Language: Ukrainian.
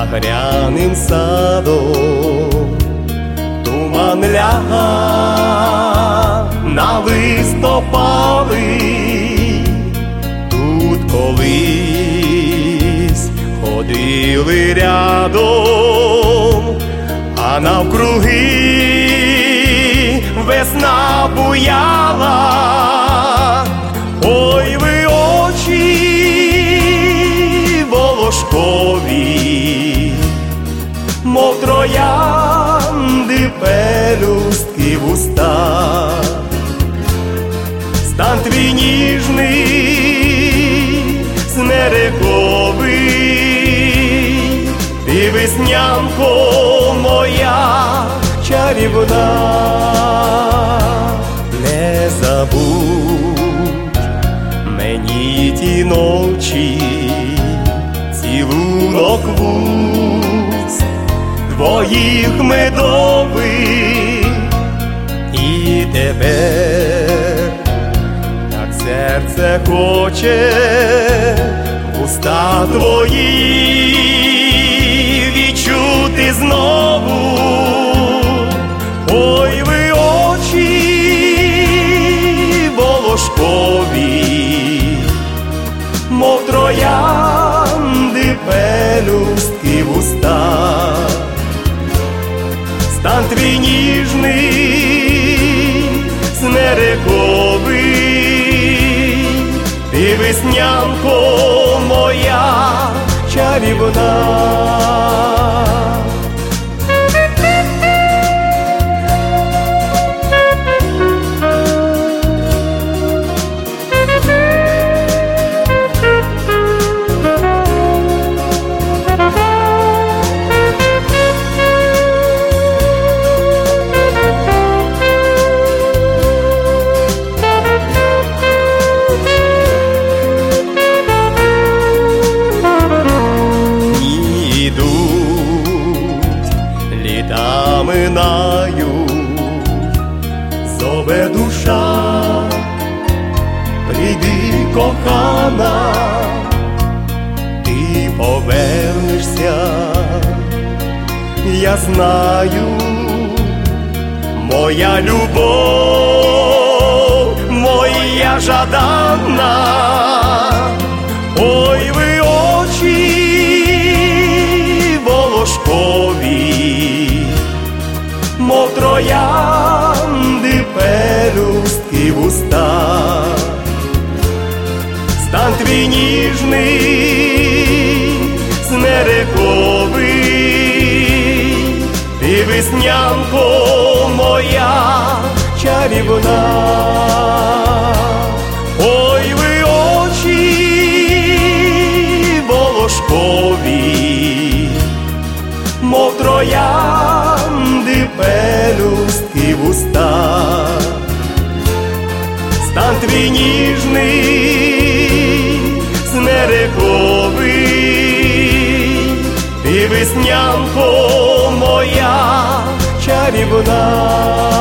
багряним садом. Туман ляга на листопади, тут колись ходили рядом, а навкруги весна буяла. Ой, ви очі волошкові, мов троянди пелюстки в устах. Стан твій ніжний, смерековий, ти веснянко моя чарівна. Не забудь мені ті ночі, цілунок вуст твоїх медових, і тепер так серце хоче в уста твої відчути знову. Ой, ви очі волошкові, мов троянди пелюстки в устах. Стан твій ніжний, смерековий, ти веснянко моя чарівна. Літа минають, зове душа, прийди, кохана, ти повернешся, я знаю, моя любов, моя жаданна. Ой, ви очі волошкові, мов троянди пелюстки в устах. Стан твій ніжний, смерековий, ти веснянко моя чарівна. Ой, ви очі волошкові, мов троянди пелюстки в устах. Стан твій ніжний, смерековий, ти веснянко моя чарівна.